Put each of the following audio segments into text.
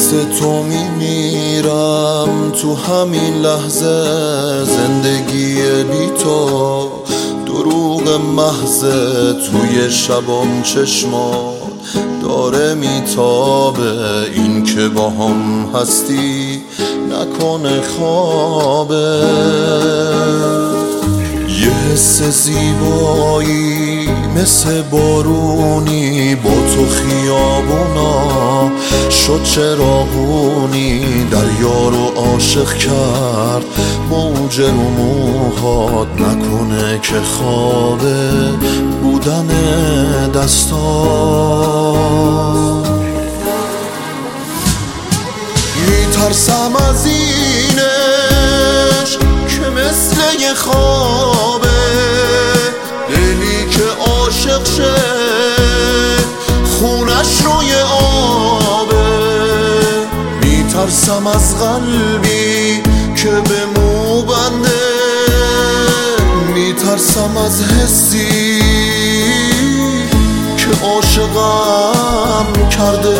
مثل تو میمیرم تو همین لحظه. زندگی بی تو دروغ محضه، توی شبام چشمات داره میتابه. این که با هم هستی نکنه خوابه. یه حس زیبایی مثل بارونی با تو خیابونا شد چراغونی. دریا رو عاشق کرد موج رو موهات، نکنه که خوابه بودن دستات. میترسم از اینش که مثل یه خوابه، دلی که عاشق شه خونش روی آبه. میترسم از قلبی که به مو بنده، میترسم از حسی که عاشقم کرده.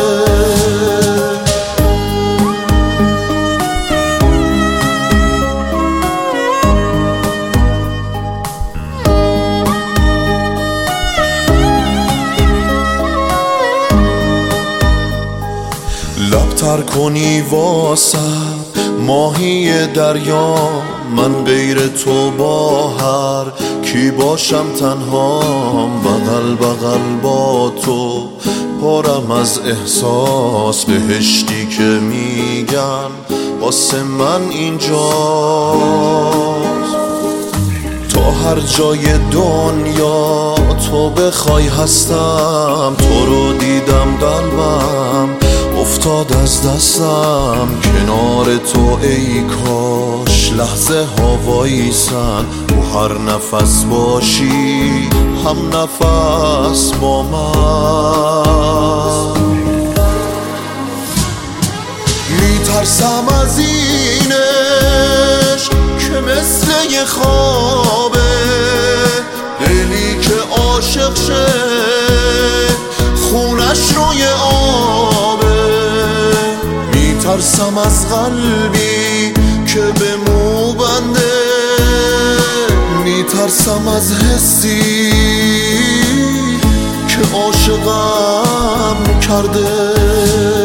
لبتر کنی واسه ماهی دریا، من غیر تو با هر کی باشم تنهام. بغل بغل با تو پرم از احساس، بهشتی که میگن واسه من اینجاست. تا هر جای دنیا تو بخوای هستم، تو رو دیدم قلبم افتاد از دستم. کنار تو ای کاش لحظه ها وایسن، تو هر نفس باشی هم نفس با من. میترسم از اینش که مثل یه خوابه، دلی که عاشق شه خونش روی آبه. میترسم از قلبی که به مو بنده، میترسم از حسی که عاشقم کرده.